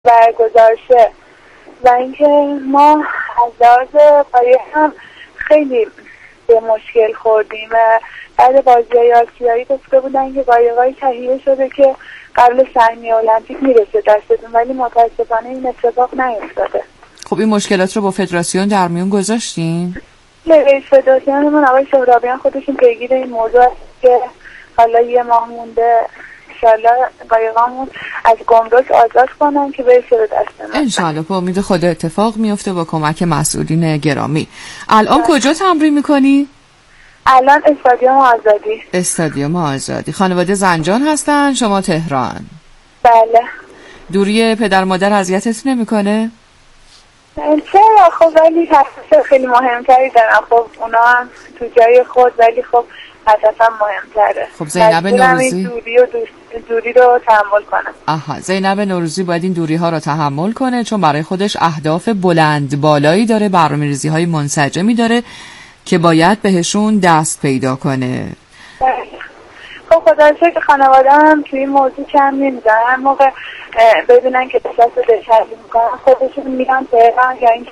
برگزار شه و اینکه ما از لحاظ قایق هم خیلی به مشکل خوردیم و بعد بازی‌های آسیایی گفته بودن که قایق‌های تهیه شده که قبل صحنه المپیک میرسه دستتون، ولی متاسفانه این اتفاق نیفتاده. خب این مشکلات رو با فدراسیون در میون گذاشتین؟ رئیس فدراسیونمون آقای سهرابیان خودشون پیگیر این موضوع است که حالا یه ماه مونده انشالله قایقامون از گمرک آزاد کنن که برسه به دست ما. انشالله با امید خدا اتفاق میفته با کمک مسئولین گرامی. الان کجا تمرین میکنی؟ الان استادیوم آزادی. استادیوم آزادی. خانواده زنجان هستن، شما تهران؟ بله. دوری پدر مادر اذیتت نمیکنه؟ چرا؟ خب ولی حساس خیلی مهمتری دارن. خب اونا هم تو جای خود، ولی خب حساسا مهمتره. خب زینب نوروزی دوری رو تحمل کنه. آها، زینب نوروزی باید این دوری ها رو تحمل کنه چون برای خودش اهداف بلند بالایی داره، برنامه‌ریزی های منسجمی داره که باید بهشون دست پیدا کنه. خب خدا رو شکر خانواده هم توی این موضوع کم نمیدن. هر موقع ببینن که دست رو دلچربی میکنن خودشون میرن تهران یا این.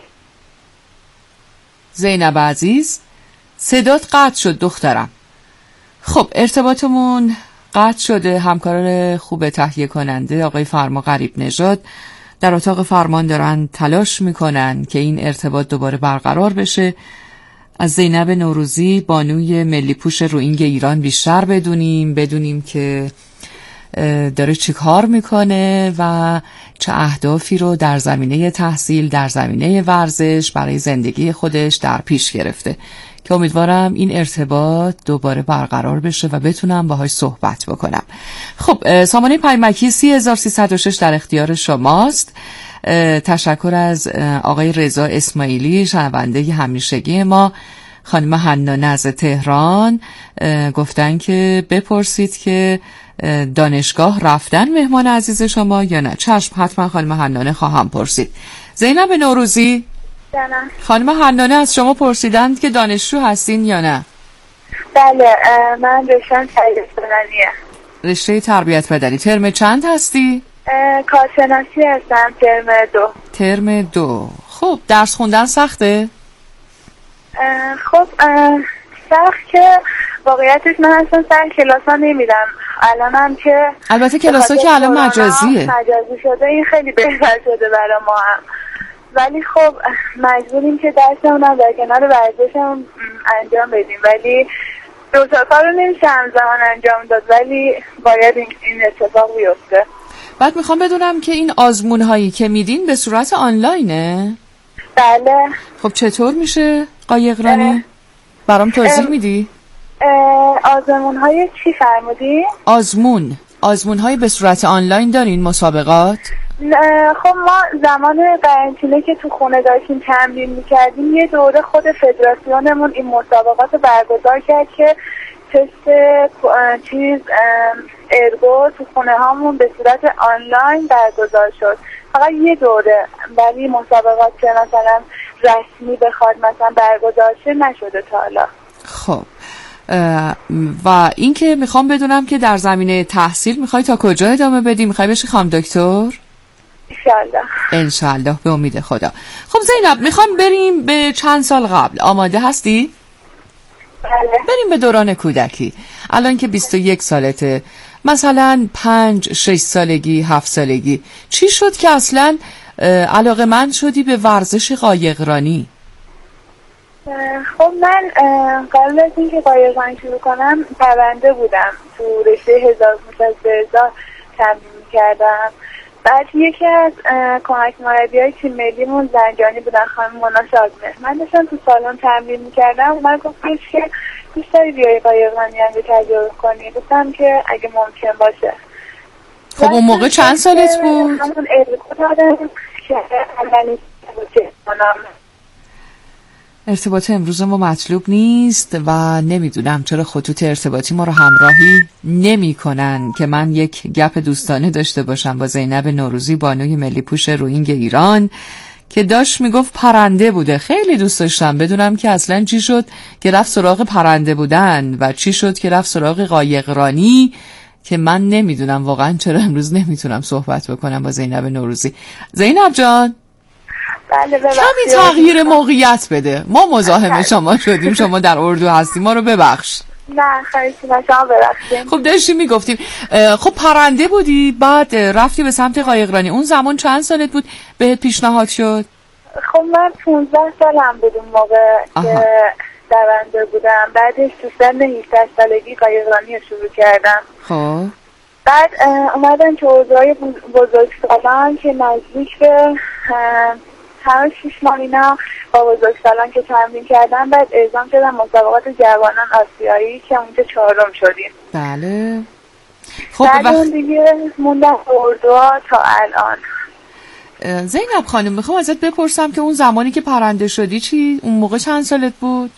زینب عزیز صدات قطع شد دخترم. خب ارتباطمون قطع شده. همکار خوب تهیه کننده آقای فرما غریب نژاد در اتاق فرمان دارن تلاش میکنن که این ارتباط دوباره برقرار بشه. از زینب نوروزی بانوی ملی پوش روئینگ ایران بیشتر بدونیم که داره چی کار میکنه و چه اهدافی رو در زمینه تحصیل، در زمینه ورزش برای زندگی خودش در پیش گرفته که امیدوارم این ارتباط دوباره برقرار بشه و بتونم باهاش صحبت بکنم. خب سامانه پیامکی 30306 در اختیار شماست. تشکر از آقای رضا اسماعیلی شنونده همیشگی ما. خانم حنانه از تهران گفتن که بپرسید که دانشگاه رفتن مهمان عزیز شما یا نه. چشم، حتما خانم حنانه خواهم پرسید. زینب نوروزی جانم. خانم حنانه از شما پرسیدند که دانشجو هستین یا نه؟ بله، من رشته تربیت بدنیه. رشته تربیت بدنی. ترم چند هستی؟ کارشناسی هستم. ترم 2. خب درس خوندن سخته؟ خب سخت که واقعیتش من اصلا سر کلاس ها نمیدم الانم که البته کلاس ها که الان مجازی شده، این خیلی بهتر شده برای ما هم، ولی خب مجبوریم که درسمون هم در کنار ورزشمون انجام بدیم، ولی دو تا کار رو نمیشه همزمان انجام داد، ولی باید این اتفاق بیفته. بعد میخوام بدونم که این آزمون هایی که میدین به صورت آنلاینه؟ بله. خب چطور میشه قایقرانی؟ برام توضیح میدی؟ آزمون های چی فرمودی؟ آزمون های به صورت آنلاین دارین مسابقات؟ خب ما زمان قرنطینه که تو خونه داشتیم تمرین میکردیم یه دوره خود فدراسیونمون این مسابقات رو برگزار کرد که تست ارگو تو خونه هامون به صورت آنلاین برگزار شد. فقط یه دوره، ولی مسابقات که مثلا رسمی بخواد مثلا برگزار شه نشده تا حالا. خب و این که میخوام بدونم که در زمینه تحصیل میخوای تا کجا ادامه بدی؟ میخوای بشی خانم دکتر؟ انشالله به امید خدا. خب زینب میخوام بریم به چند سال قبل. آماده هستی؟ بله. بریم به دوران کودکی. الان که 21 سالته، مثلا 5-6 سالگی 7 سالگی چی شد که اصلا علاقه‌مند شدی به ورزش قایقرانی؟ خب من قبل از اینکه قایقرانی شروع کنم پرونده بودم، تو رشته 1500 تمرین می‌کردم. بعد یکی از کمک مربیای تیم ملیمون زنجانی بودن، خانم مونا شادمهر. من داشتم تو سالن تمرین می‌کردم، من گفتم که دوست داری بیای قایقرانی هم تجربه کنی؟ گفتم که اگه ممکن باشه. خب اون موقع چند سالت بود؟ همون ارتباط که اولین ارتباط امروز ما مطلوب نیست و نمیدونم چرا خطوط ارتباطی ما رو همراهی نمی کنن که من یک گپ دوستانه داشته باشم با زینب نوروزی بانوی ملی پوش روئینگ ایران که داشت میگفت پرنده بوده. خیلی دوست داشتم بدونم که اصلا چی شد که رفت سراغ پرنده بودن و چی شد که رفت سراغ قایقرانی که من نمیدونم واقعا چرا امروز نمیتونم صحبت بکنم با زینب نوروزی. زینب جان بله کمی تغییر موقعیت بده، ما مزاحم شما شدیم، شما در اردو هستی، ما رو ببخش. نه خیلی شما ببخشید. خب داشتیم میگفتیم خب پرنده بودی، بعد رفتی به سمت قایقرانی. اون زمان چند سالت بود بهت پیشنهاد شد؟ خب من 15 سالم بود اون موقع که دونده بودم. بعدش تو سن 18 سالگی قایقرانی رو شروع کردم. خب بعد اومدن که اردوهای بزرگسالان که نزدیک به همه 6 ماه اینا با بزرگسالان که تمرین کردن، بعد اعزام شدن مسابقات جوانان آسیایی که اونجا 4م شدیم. بله. خب بعد اون دیگه موندم اردوها تا الان. زینب خانم میخوام ازت بپرسم که اون زمانی که پرنده شدی چی؟ اون موقع چند سالت بود؟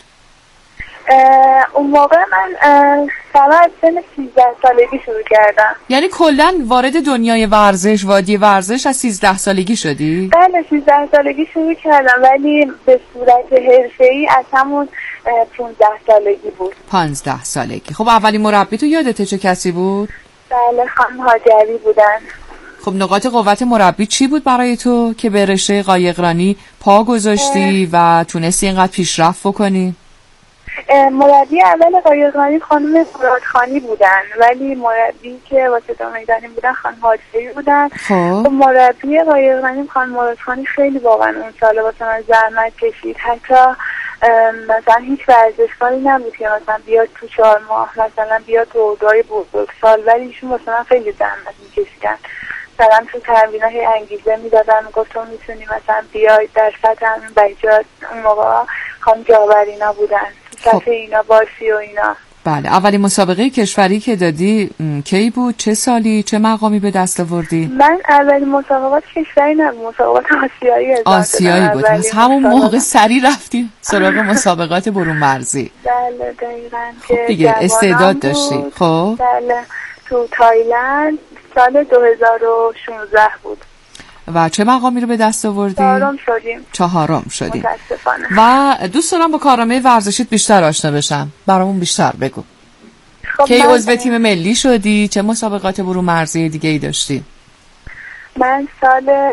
اون موقع من از سن 13 سالگی شروع کردم. یعنی کلن وارد دنیای ورزش، وادی ورزش از 13 سالگی شدی؟ بله 13 سالگی شروع کردم، ولی به صورت حرفه‌ای از همون 15 سالگی بود. 15 سالگی. خب اولین مربی تو یادته چه کسی بود؟ بله خانم هاجری بودن. خب نقاط قوت مربی چی بود برای تو که به رشته قایقرانی پا گذاشتی و تونستی اینقدر پیشرفت بکنی؟ مربی اول قایقرانی خانم مرادخانی بودن، ولی مربی که واسه میدانی بودن خانم هاجری بودن. خب مربی قایقرانی خانم مرادخانی خیلی واقعا اون سال واسه من زحمت کشید. حتی مثلا هیچ ورزشکاری نبود که مثلا بیاد تو 4 ماه مثلا بیاد تو اردوهای بزرگسال، ولی ایشون واسه من خیلی زحمت میکشیدن. مثلا تو تمرینای انگیزه میدادن، گفتم میتونی مثلا بیای در سطح همین بچه‌ها اون موقع خانم جاورینا بودن تو سطح اینا باشی و اینا. بله. اولین مسابقه کشوری که دادی کی بود؟ چه سالی؟ چه مقامی به دست آوردی؟ من اولین مسابقات کشوری نبود، مسابقات آسیایی بود. از همون موقع سری رفتی سراغ مسابقات برون مرزی. بله دقیقاً. خب دیگه استعداد داشتی. خب بله تو تایلند سال 2016 بود. و چه مقامی رو به دست آوردی؟ 4م شدیم. متاسفانه. و دوست دارم با کارنامه ورزشیت بیشتر آشنا بشم. برامون بیشتر بگو. خب کی عضو تیم ملی شدی؟ چه مسابقات برون مرزی دیگه ای داشتی؟ من سال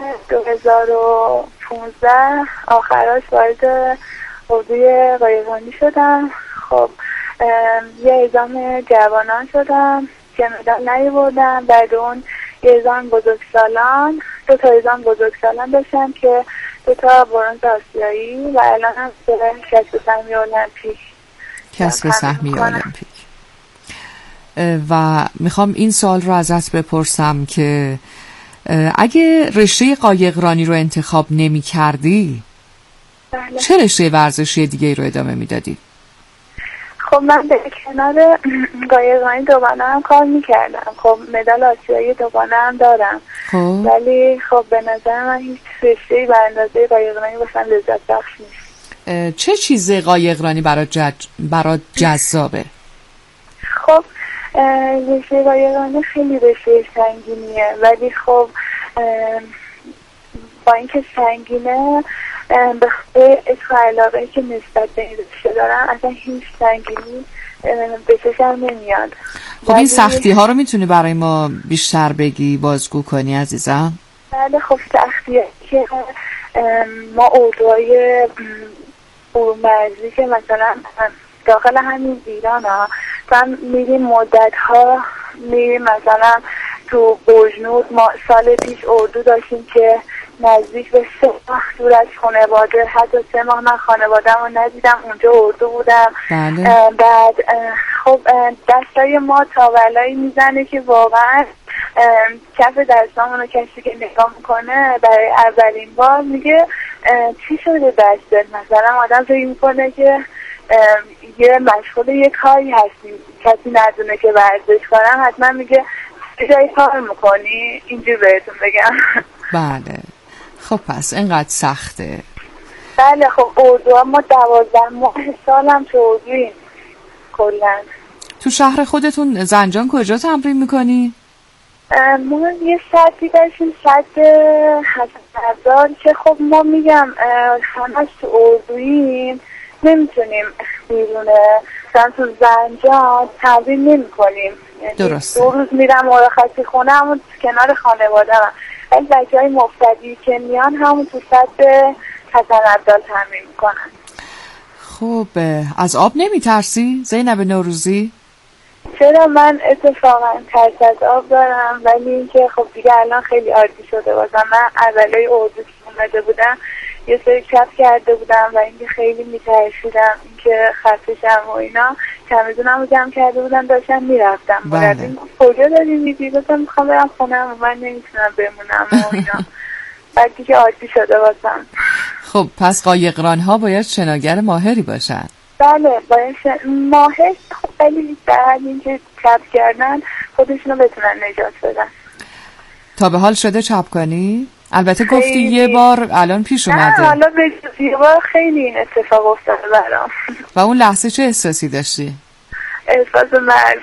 2015 آخراش وارد اردوی قایقرانی شدم. خب یه اعزام جوانان شدم که مدال نیاوردم. بعد اون یه اعزام بزرگسالان، 2 تا اعزام بزرگسالان داشتم که 2 تا برنز آسیایی و الان هم کسب سهمی المپیک. کسب سهمی المپیک. و میخوام این سوال رو ازت بپرسم که اگه رشته قایقرانی رو انتخاب نمی کردی بله. چه رشته ورزشی دیگه رو ادامه میدادی؟ خب من به کنار قایقرانی دوباره هم کار میکردم. خب مدال آسیایی دوباره هم دارم. خب ولی خب به نظر من هیچ رشته‌ای به اندازه قایقرانی واسم لذت بخش نیست. چه چیز قایقرانی برات جذابه؟ خب رشته قایقرانی خیلی رشته سنگینیه، ولی خب با اینکه سنگینه به خاطر عشق و علاقه‌ای که نسبت به این رشته دارم اصلا هیچ سنگینی به چشم نمیاد. خب این سختی ها رو میتونی برای ما بیشتر بگی، بازگو کنی عزیزم؟ بله خب سختی که ما اردوهای برون مرزی که مثلا داخل همین ایران ها هم میریم مدت ها میریم، مثلا تو برجنود ما سال پیش اردو داشتیم که نزدیک به 3 ماه دور از خانواده، حتی 3 ماه من خانوادم رو ندیدم، اونجا اردو بودم. بله. بعد خب دستای ما تاولایی میزنه که واقعا کف دستامون رو کسی که نگاه میکنه برای اولین بار میگه چی شده دستت؟ مثلا آدم فکر میکنه که یه مشغول یه کاری هستیم، کسی ندونه که ورزش کنم حتما میگه جایی کار میکنی، اینجور بهتون بگم. بله. خب پس اینقدر سخته. بله خب اردوها ما 12 ماه سالم تو اردویم کلن. تو شهر خودتون زنجان کجا تمرین میکنی؟ ما یه سطحی داشتیم، سطح حسن که خب ما میگم همش تو اردوییم، نمیتونیم بیرونه مثلا تو زنجان تمرین نمی کنیم. درسته. 2 روز میرم مرخصی خونه همون کنار خانواده هم، ولی بچه‌های مبتدی که میان همون تو سطح حسن عبدال تمرین میکنن. خب از آب نمیترسی زینب نوروزی؟ چرا، من اتفاقا ترس از آب دارم، ولی اینکه خب دیگه الان خیلی عادی شده واسم. من اولای اردو که اومده بودم یه سری چپ کرده بودم و اینکه خیلی میترسیدم اینکه خستشم و اینا، چمدونم رو جمع کرده بودم داشتم میرفتم. بله. کجا داری میدی؟ گفتم میخوام برم خونم و من نمیتونم بمونم و اینا. بعد دیگه عادی شده واسم. خب پس قایقران ها باید شناگر ماهری باشن. بله باید ماهر، خب ولی بعد اینکه چپ کردن خودشونو بتونن نجات بدن. تا به حال شده چپ کنی؟ البته گفتی یه بار الان پیش اومده. نه حالا یه بار خیلی این اتفاق افتاده برام. و اون لحظه چه احساسی داشتی؟ احساس مرگ.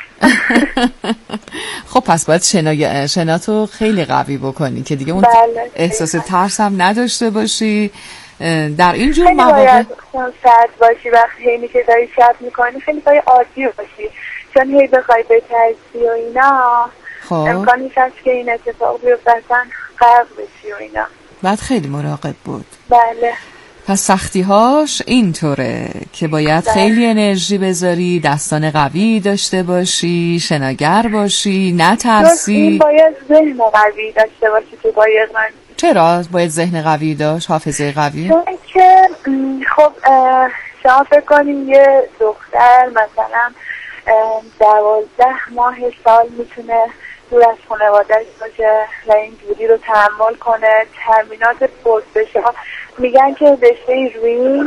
خب پس باید شناتو خیلی قوی بکنی که دیگه اون بله. احساس ترس هم نداشته باشی. در این جور خیلی مواقع باید سرد باشی وقتی هی که داری شب میکنی، خیلی باید عادی باشی، چون هی بخوای بترسی و اینا خب امکانش هست که این اتفاق بیفته اصلا غرق بشی و اینا. بعد خیلی مراقب بود. بله. پس سختی‌هاش اینطوره که باید خیلی انرژی بذاری، دستان قوی داشته باشی، شناگر باشی، نترسی. باید ذهن قوی داشته باشی که باید من. چرا باید ذهن قوی داشت، حافظه قوی؟ چون که خب شما فکر کنیم یه دختر مثلا 12 ماه سال میتونه دور از خانواده‌اش باشه و این دوری رو تحمل کنه. ترمینات پرسش ها میگن که رشته روی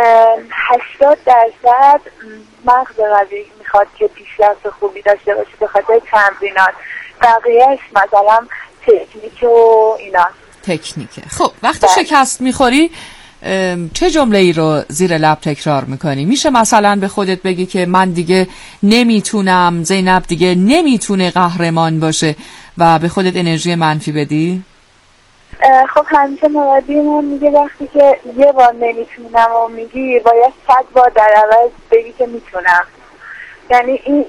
80% مغز قوی میخواد که پیشرفت خوبی داشته باشه به خاطر تمرینات، بقیهش مثلا تکنیک و اینا. تکنیکه. خب وقتی شکست میخوری چه جمله ای رو زیر لب تکرار میکنی؟ میشه مثلا به خودت بگی که من دیگه نمیتونم، زینب دیگه نمیتونه قهرمان باشه و به خودت انرژی منفی بدی؟ خب همیشه مربیمون میگه وقتی که یه بار نمیتونم و میگی باید 100 بار در عوض بگی که میتونم. یعنی این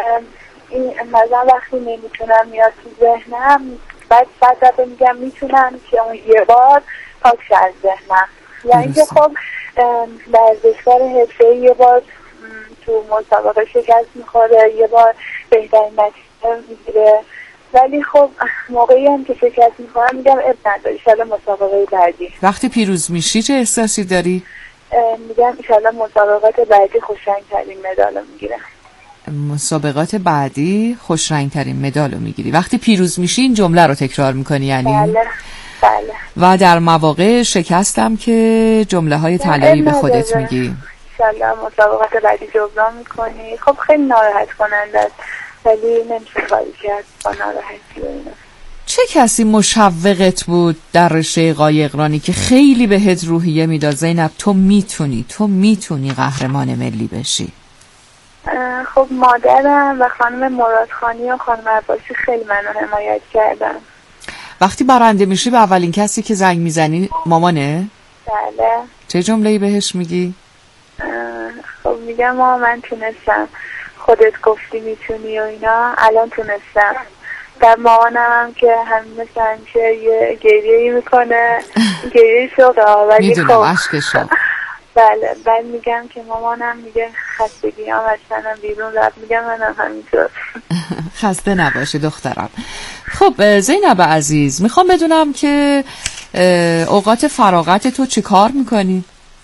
مثلا وقتی نمیتونم میاد تو ذهنم، بعد 100 دفعه میگم میتونم که اون یه بار پاک شه از ذهنم. یعنی که خب ورزشکار حرفه‌ای یه بار تو مسابقه شکست میخوره، یه بار بهترین نتیجه میگیره، ولی خب موقعی هم که شکست میخورم میگم اب نداری، ایشالله مسابقه بعدی. وقتی پیروز میشی چه احساسی داری؟ میگم ایشالله مسابقات بعدی خوشرنگ‌ترین مدالو میگیرم. مسابقات بعدی خوشرنگ‌ترین مدالو میگیری. وقتی پیروز میشی این جمله رو تکرار میکنی یعنی؟ بله. بله. و در مواقع شکستم که جمله های طلایی به خودت میگی؟ ایشالله مسابقات بعدی جبران میکنی. خب خیلی ناراحت کننده است ولی نمیشه کاری کرد با ناراحتی و اینا. چه کسی مشوقت بود در رشته قایقرانی که خیلی بهت روحیه میداد زینب تو میتونی قهرمان ملی بشی؟ خب مادرم و خانم مرادخانی و خانم عباسی خیلی منو حمایت کردن. وقتی برنده میشی به اولین کسی که زنگ میزنی مامانه؟ بله. چه جمله‌ای بهش میگی؟ خب میگم مامان من تونستم، خودت گفتی میتونی و اینا، الان تونستم. در مامانم که همیشه یه گریه‌ای میکنه، گریه شوقه ولی میدونم خب عشقشو. بله. بعد میگم که مامانم میگه خستگی هم اصلا بیرون رفت، میگم منم همینطور. خسته نباشی دخترم. خب زینب عزیز میخوام بدونم که اوقات فراغت تو چی کار میکنی؟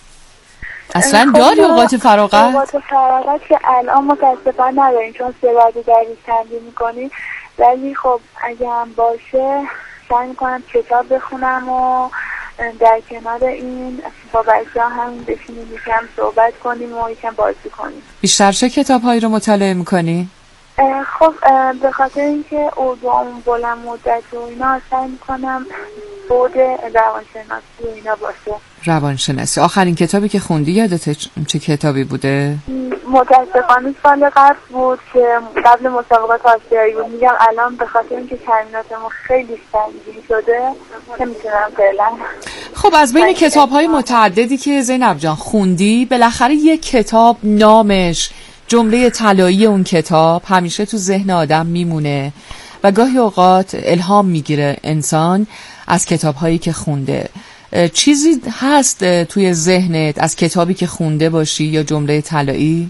اصلا داری اوقات فراغت؟ اوقات فراغت که الان متاسفانه نداریم چون 3 بعد دریس تمرین میکنی، ولی خب اگه هم باشه سعی میکنم کتاب بخونم و در کنار این با بچه ها همین بشینیم یکم صحبت کنیم و یکم بازی کنیم. بیشتر چه کتاب هایی رو مطالعه میکنی؟ خب به خاطر اینکه اردوامون بلند مدت و اینا سعی میکنم بود روانشناسی و اینا باشه. روانشناسی. آخرین کتابی که خوندی یادت چه کتابی بوده؟ متاسفانه سال قبل بود که قبل مسابقات آسیایی بود. میگم الان به خاطر اینکه تمریناتمون خیلی سنگین شده نمیتونم فعلا. خب از بین کتاب‌های متعددی که زینب جان خوندی بالاخره یک کتاب نامش، جمله طلایی اون کتاب همیشه تو ذهن آدم میمونه و گاهی اوقات الهام میگیره انسان از کتاب‌هایی که خونده. چیزی هست توی ذهنت از کتابی که خونده باشی یا جمله طلایی؟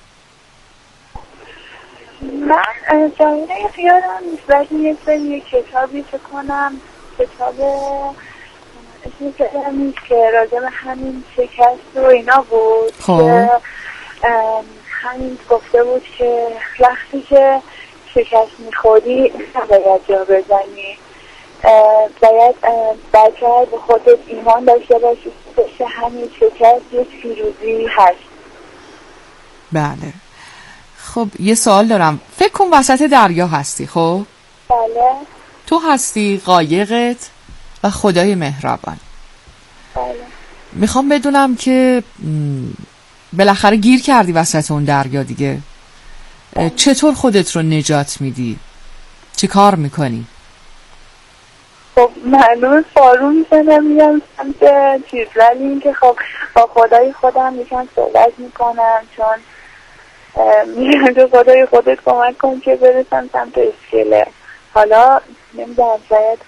من جمله خیالم نیست، ولی یه کتابی فکر کنم کتاب اسمی کتاب نیست که راجع به همین شکست و اینا بود که همین گفته بود که وقتی که شکست میخوری نباید جا بزنی، باید برتر به خودت ایمان داشته باشی که همین شکست یک پیروزی هست. بله. خب یه سوال دارم، فکر کن وسط دریا هستی. خب بله. تو هستی، قایقت و خدای مهربان. بله. میخوام بدونم که بالاخره گیر کردی وسط اون دریا دیگه، چطور خودت رو نجات میدی؟ چی کار میکنی؟ خب معلوم فارو میکنم میگم سمت چیز، ولی این که خب با خدای خودم یکم صحبت میکنم، چون میگم که خدای خودت کمک کن که برسم سمت اسکله. حالا نمیدونم شاید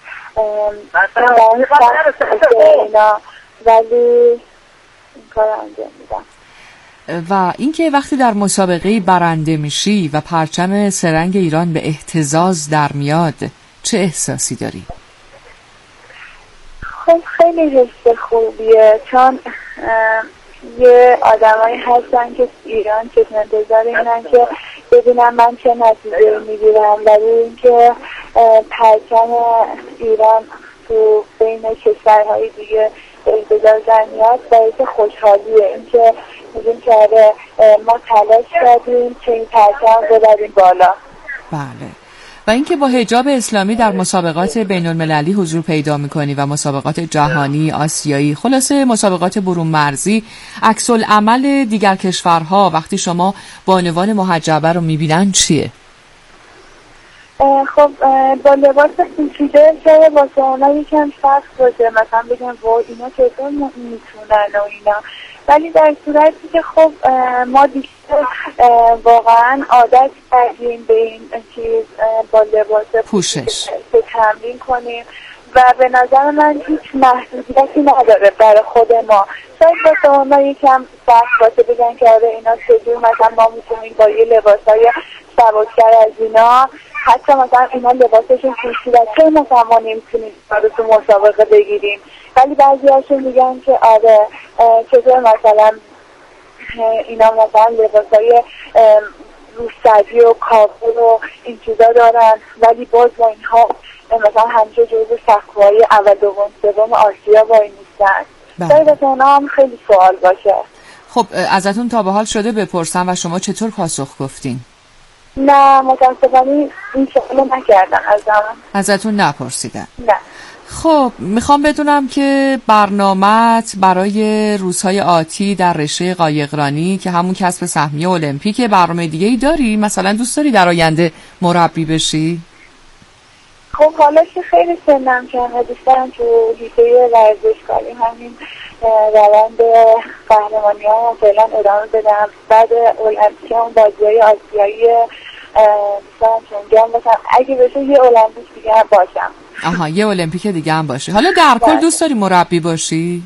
اینا، ولی این کار انجام میدم. و اینکه وقتی در مسابقه برنده میشی و پرچم سرنگ ایران به اهتزاز در میاد چه احساسی داری؟ خب خیلی حس خوبیه، چون یه آدمایی هستن که ایران چه انتظار اینن که ببینم من چه نتیجه میگیرم، ولی اینکه پرچم ایران تو بین کشورهای دیگه اهتزاز در میاد باعث خوشحالیه. اینکه میگیم که ما تلاش کردیم که این پرچم ببریم بالا. بله. و اینکه با حجاب اسلامی در مسابقات بین المللی حضور پیدا میکنی و مسابقات جهانی، آسیایی، خلاصه مسابقات برون مرزی، عکس العمل دیگر کشورها وقتی شما بانوان محجبه رو میبینن چیه؟ خب با لباس پوشیده شاید واسه اونا یکم سخت باشه، مثلا بگم وای اینا چطور میتونن و اینا، ولی در صورتی که خب ما دیگه واقعا عادت کردیم به این چیز با لباس پوشش تمرین کنیم و به نظر من هیچ محدودیتی نداره برای خود ما. شاید واسه اونا یکم سخت باشه بگن که آره اینا چجور مثلا ما میتونیم با یه لباسای سبک‌تر از اینا، حتی مثلا اینا لباسشون پوشیده چه مثلا ما نمیتونیم رو تو مسابقه بگیریم، ولی بعضی هاشون میگن که آره چطور مثلا اینا مثلا لباسای روسری و کابل و این چیزا دارن ولی باز با اینها مثلا همیشه جزو سخوهای اول دوم سوم آسیا وای نیستن. شاید واسه اونا هم خیلی سوال باشه. خب ازتون تا به حال شده بپرسم و شما چطور پاسخ گفتین؟ نه متاسفانه این سوالو نکردن ازتون نپرسیدن؟ نه. خب میخوام بدونم که برنامه‌ت برای روزهای آتی در رشته قایقرانی که همون کسب سهمیه المپیک، برنامه دیگه‌ای داری؟ مثلا دوست داری در آینده مربی بشی؟ خب حالا که خیلی سنم کمه دوست دارم تو حیطه ورزشکاری همین روند قهرمانی ها فعلا ادامه بدم. بعد المپیک اون بازی‌های آسیایی دوستان چنگم باشم، اگه بشه یه المپیک دیگه هم باشم. آها یه المپیک دیگه هم باشه. حالا در کل دوست داری مربی باشی؟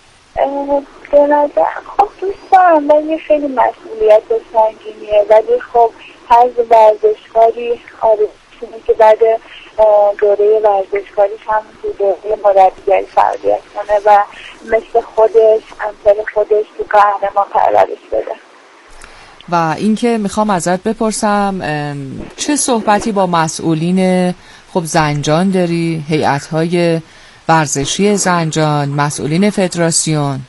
به نظر خب دوست دارم، ولی خیلی مسئولیت سنگینیه، ولی خب هر ورزشکاری آرزوشه که بعد دوره ورزشکاریش هم تو دوره مربیگری فعالیت کنه و مثل خودش امثال خودش تو قهرمان پرورش بده. و اینکه میخوام ازت بپرسم چه صحبتی با مسئولین خب زنجان داری، هیئت‌های ورزشی زنجان، مسئولین فدراسیون؟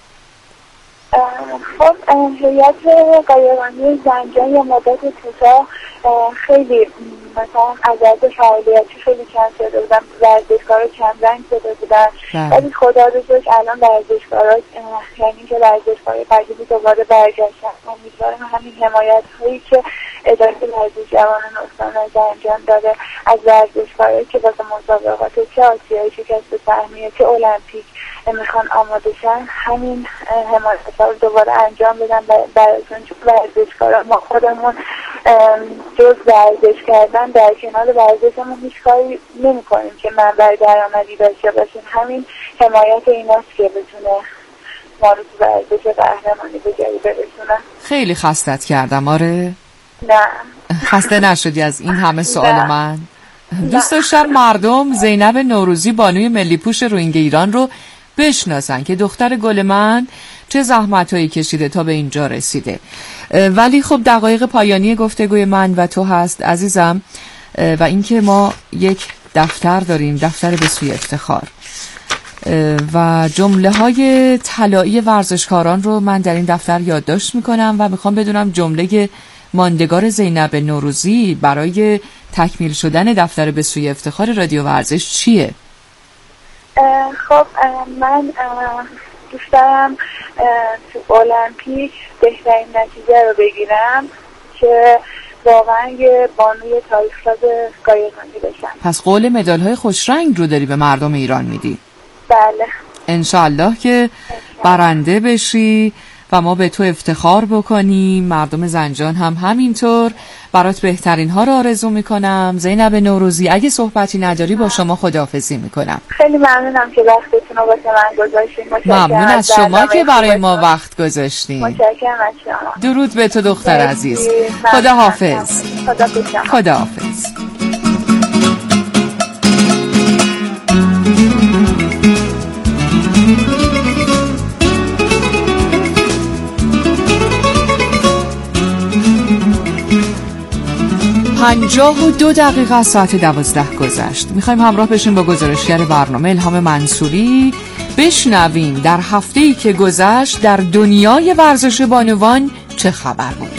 خب هیئت قایقرانی زنجان یا مدت کوتاه خیلی مثلا عدد فعالیتی خیلی کم شده بودن، ورزشکارا کم رنگ شده بودن، ولی خدا رو شکر الان ورزشکارا یعنی که ورزشکارای قدیمی دوباره برگشتن. امیدوارم همین حمایت هایی که اداره ورزش جوانان استان زنجان داره از ورزشکارایی که واسه مسابقات چه آسیایی چه کسب سهمیه چه المپیک میخوان آماده شن همین حمایت‌ها رو دوباره انجام بدن براشون، چون ورزشکارا ما خودمون جز ورزش کردن در کنار ورزشمون هیچ کاری نمی‌کنیم که منبع درآمدی داشته باشیم. همین حمایت ایناست که بتونه ما رو تو ورزش قهرمانی به جایی برسونه. خیلی خستت کردم. آره نه خسته نشدی از این همه سوال من؟ دوست داشتم مردم زینب نوروزی بانوی ملی پوش روینگ ایران رو بشناسن که دختر گل من چه زحمتایی کشیده تا به اینجا رسیده. ولی خب دقایق پایانی گفتگوی من و تو هست عزیزم، و اینکه ما یک دفتر داریم، دفتر به سوی افتخار، و جمله های طلایی ورزشکاران رو من در این دفتر یادداشت میکنم و میخوام بدونم جمله ماندگار زینب نوروزی برای تکمیل شدن دفتر به سوی افتخار رادیو ورزش چیه؟ خب من دوست دارم تو المپیک بهترین نتیجه رو بگیرم که واقعا یه بانوی تاریخ‌ساز قایقرانی بشم. پس قول مدال‌های خوش رنگ رو داری به مردم ایران میدی؟ بله انشالله که برنده بشی و ما به تو افتخار بکنیم، مردم زنجان هم همینطور. برات بهترین ها رو آرزو میکنم. زینب نوروزی اگه صحبتی نداری با شما خداحافظی میکنم. خیلی ممنونم که وقتتون رو واسه من گذاشتین. ممنون از شما که برای ما وقت گذاشتین. متشکرم از شما. درود به تو دختر عزیز. خداحافظ. خداحافظ. 52 دقیقه از ساعت 12 گذشت. میخوایم همراه بشیم با گزارشگر برنامه الهام منصوری، بشنویم در هفته‌ای که گذشت در دنیای ورزش بانوان چه خبر بود.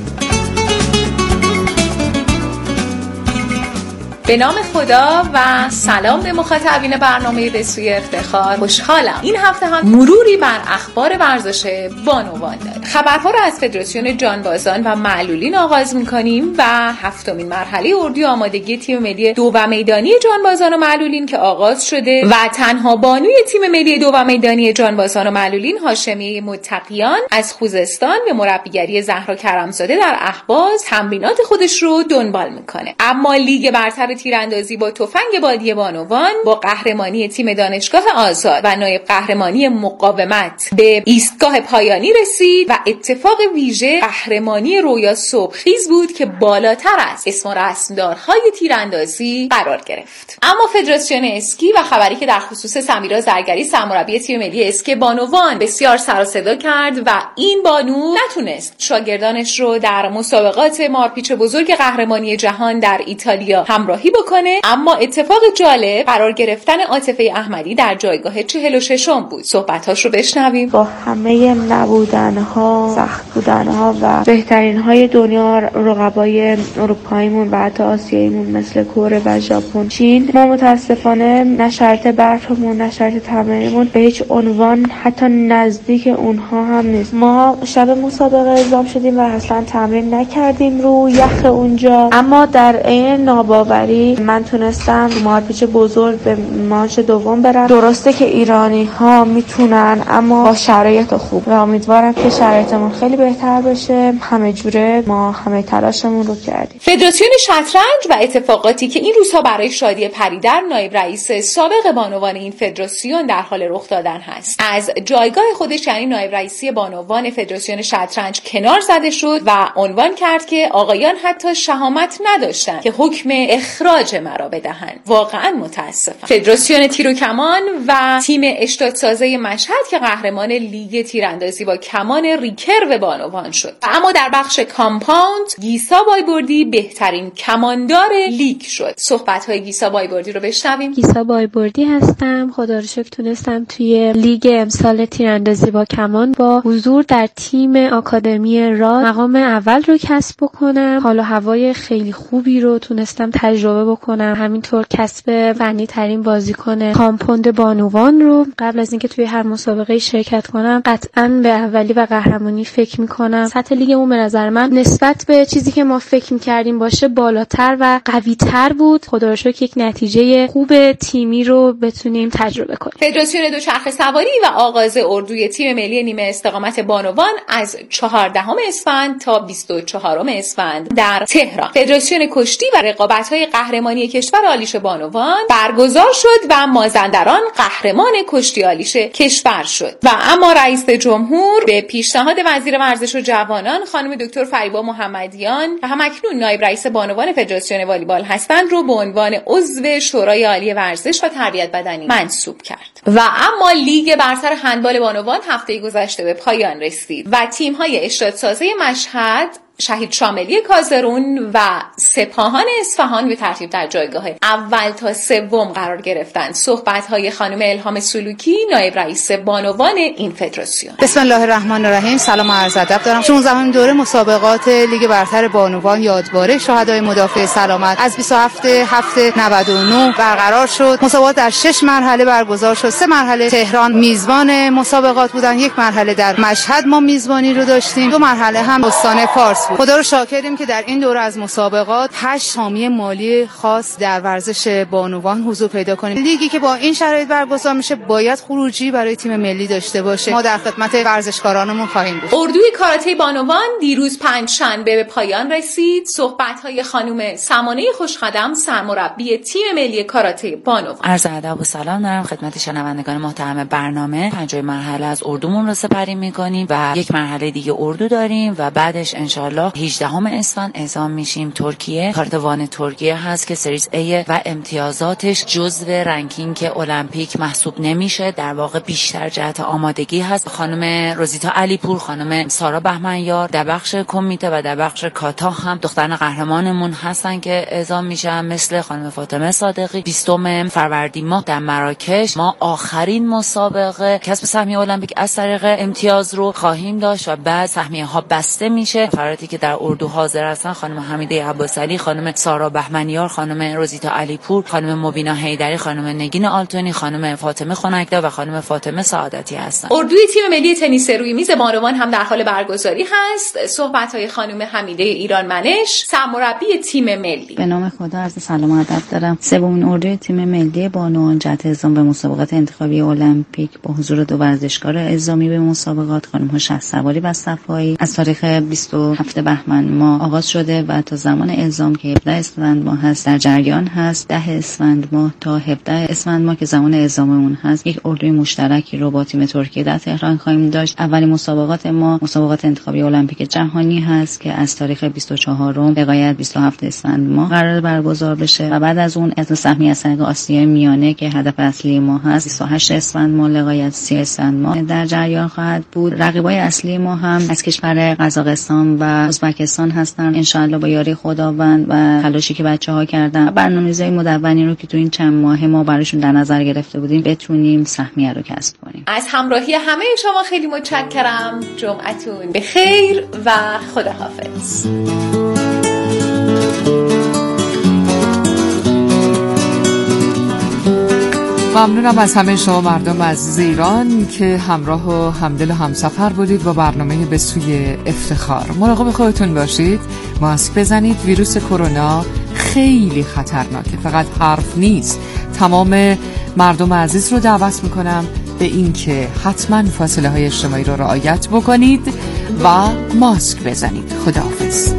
به نام خدا و سلام به مخاطبین برنامه به سوی افتخار. خوشحالم این هفته هم مروری بر اخبار ورزش بانوان داریم. خبرها را از فدراسیون جانبازان و معلولین آغاز می‌کنیم و هفتمین مرحله اردو آمادگی تیم ملی دو و میدانی جانبازان و معلولین که آغاز شده و تنها بانوی تیم ملی دو و میدانی جانبازان و معلولین هاشمی متقیان از خوزستان به مربیگری زهرا کرمزاده در اهواز تمرینات خودش رو دنبال می‌کنه. اما لیگ برتر تیراندازی با تفنگ بادی بانوان با قهرمانی تیم دانشگاه آزاد و نایب قهرمانی مقاومت به ایستگاه پایانی رسید و اتفاق ویژه قهرمانی رویا صبحخیز بود که بالاتر از اسم و رسمدارهای تیراندازی قرار گرفت. اما فدراسیون اسکی و خبری که در خصوص سمیرا زرگری سرمربی تیم ملی اسکی بانوان بسیار سر و صدا کرد و این بانو نتونست شاگردانش رو در مسابقات مارپیچ بزرگ قهرمانی جهان در ایتالیا همراهی بکنه. اما اتفاق جالب قرار گرفتن عاطفه احمدی در جایگاه 46 بود. صحبتاش رو بشنویم. با همه نبودنها، سخت بودنها و بهترین‌های دنیا، رقبای اروپاییمون و حتی آسیاییمون مثل کره و ژاپن، چین، ما متاسفانه نه شرط برفمون نه شرط تمرینمون به هیچ عنوان حتی نزدیک اونها هم نیست. ما شب مسابقه اعزام شدیم و اصلا تمرین نکردیم رو یخ اونجا، اما در عین ناباوری من تونستم مارپیچ بزرگ به مانچ دوم برم. درسته که ایرانی ها میتونن، اما با شرایط خوب، و امیدوارم که شرایطمون خیلی بهتر بشه. همه جوره ما همه تلاشمون رو کردیم. فدراسیون شطرنج و اتفاقاتی که این روزها برای شادی پریدر نایب رئیس سابق بانوان این فدراسیون در حال رخ دادن هست، از جایگاه خودش یعنی نایب رئیسی بانوان فدراسیون شطرنج کنار زده شد و عنوان کرد که آقایان حتی شهامت نداشتن که حکم اخراج مرا بدهند. واقعا متاسفم. فدراسیون تیر و کمان و تیم اشتاتسازه مشهد که قهرمان لیگ تیراندازی با کمان ریکرو بانوان شد. اما در بخش کامپاوند گیسا بایبردی بهترین کماندار لیگ شد. صحبت‌های گیسا بایبردی رو بشنویم. گیسا بایبردی هستم. خدا رو شکر تونستم توی لیگ امسال تیراندازی با کمان با حضور در تیم آکادمی راد مقام اول رو کسب بکنم. حال و هوای خیلی خوبی رو تونستم تجربه بکنم. همینطور کسب فنی ترین بازیکن کامپوند بانوان رو. قبل از اینکه توی هر مسابقه شرکت کنم قطعاً به اولی و قهرمانی فکر میکنم سطح لیگمون به نظر من نسبت به چیزی که ما فکر میکردیم باشه بالاتر و قوی‌تر بود. خدا رو شکر یک نتیجه خوب تیمی رو بتونیم تجربه کنیم. فدراسیون دوچرخه سواری و آغاز اردوی تیم ملی نیمه استقامت بانوان از 14 اسفند تا 24 اسفند در تهران. فدراسیون کشتی و رقابت‌های قهرمانی کشور آلیش بانوان برگزار شد و مازندران قهرمان کشتی آلیش کشور شد. و اما رئیس جمهور به پیشنهاد وزیر ورزش و جوانان خانم دکتر فریبا محمدیان و همکنون نایب رئیس بانوان فدراسیون والیبال هستند رو به عنوان عضو شورای عالی ورزش و تربیت بدنی منصوب کرد. و اما لیگ برتر هندبال بانوان هفته گذشته به پایان رسید و تیم‌های اشتراک‌سازی مشهد، شهید شاملی کازرون و سپاهان اصفهان به ترتیب در جایگاه اول تا سوم قرار گرفتند. صحبت‌های خانم الهام سلوکی نایب رئیس بانوان این فدراسیون. بسم الله الرحمن الرحیم. سلام و عرض ادب دارم. 16 دوره مسابقات لیگ برتر بانوان یادباره شهدای مدافع سلامت از 27 هفته 99 برقرار شد. مسابقات در 6 مرحله برگزار شد. 3 مرحله تهران میزبان مسابقات بودن، 1 مرحله در مشهد ما میزبانی رو داشتیم، 2 مرحله هم استان فارس. خدا رو شاکریم که در این دوره از مسابقات 8 حامی مالی خاص در ورزش بانوان حضور پیدا کنیم. لیگی که با این شرایط برگزار میشه باید خروجی برای تیم ملی داشته باشه. ما در خدمت ورزشکارانمون خواهیم بود. اردوی کاراته بانوان دیروز پنجشنبه به پایان رسید. صحبت‌های خانم سمانه خوشقدم سرمربی تیم ملی کاراته بانوان. عرض ادب و سلام دارم خدمت شنوندگان محترم برنامه. 5 مرحله از اردومون رو سپری می‌کنیم و 1 مرحله دیگه اردو داریم و بعدش انشالله 18 اسفند اعزام میشیم ترکیه. کارتوان ترکیه هست که سریز A و امتیازاتش جزو رنکینگ المپیک محسوب نمیشه، در واقع بیشتر جهت آمادگی هست. خانم روزیتا علیپور، خانم سارا بهمنیار در بخش کمیته و در بخش کاتا هم دختران قهرمانمون هستن که اعزام میشن، مثل خانم فاطمه صادقی. 20 فروردین ماه در مراکش ما آخرین مسابقه کسب سهمیه المپیک از طریق امتیاز رو خواهیم داشت و بعد سهمیه ها بسته میشه. فراتی که در اردو حاضر هستن خانم حمیده عباسعلی، خانم سارا بهمنیار، خانم روزیتا علیپور، خانم مبینا حیدری، خانم نگین آلتونی، خانم فاطمه خنک‌دا و خانم فاطمه سعادتی هستن. اردوی تیم ملی تنیس روی میز بانوان هم در حال برگزاری هست. صحبت‌های خانم حمیده ایران منش سرمربی تیم ملی. به نام خدا عرض سلام و ادب دارم. سومین اردوی تیم ملی بانوان جهت اعزام به مسابقات انتخابی المپیک با حضور 2 ورزشکار اعزامی به مسابقات خانم‌ها شهسواری و صفایی از تاریخ 27 بهمن ماه آغاز شده و تا زمان اعزام که 17 اسفند ماه هست در جریان هست. 10 اسفند ماه تا 17 اسفند ماه که زمان اعزام اون هست، یک اردوی مشترکی رو با تیم ترکیه در تهران خواهیم داشت. اولین مسابقات ما مسابقات انتخابی المپیک جهانی هست که از تاریخ 24 لغایت 27 اسفند ماه قرار برگزار بشه و بعد از اون از سهمیه از طریق آسیای میانه که هدف اصلی ما هست 28 اسفند ماه لغایت 30 اسفند ماه در جریان خواهد بود. رقیبای اصلی ما هم از کشور قزاقستان و ازبکستان هستن. انشالله با یاری خداوند و تلاشی که بچه‌ها کردن، برنامه‌ریزی مدونی رو که تو این چند ماه ما براشون در نظر گرفته بودیم بتونیم سهمیه رو کسب کنیم. از همراهی همه شما خیلی متشکرم. جمعتون بخیر و خداحافظ. ممنونم از همه شما مردم عزیز ایران که همراه و همدل و همسفر بودید با برنامه به سوی افتخار. مراقب خودتون باشید، ماسک بزنید. ویروس کرونا خیلی خطرناکه، فقط حرف نیست. تمام مردم عزیز رو دعوت میکنم به این که حتما فاصله های اجتماعی رو رعایت بکنید و ماسک بزنید. خداحافظ.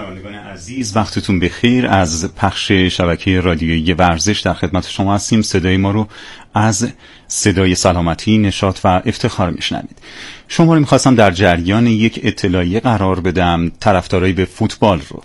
شنوندگان عزیز، وقتتون بخیر. از پخش شبکه رادیویی ورزش در خدمت شما هستیم. صدای ما رو از صدای سلامتی، نشاط و افتخار میشنوید. شما رو میخواستم در جریان یک اطلاعیه قرار بدم. طرفدارای به فوتبال رو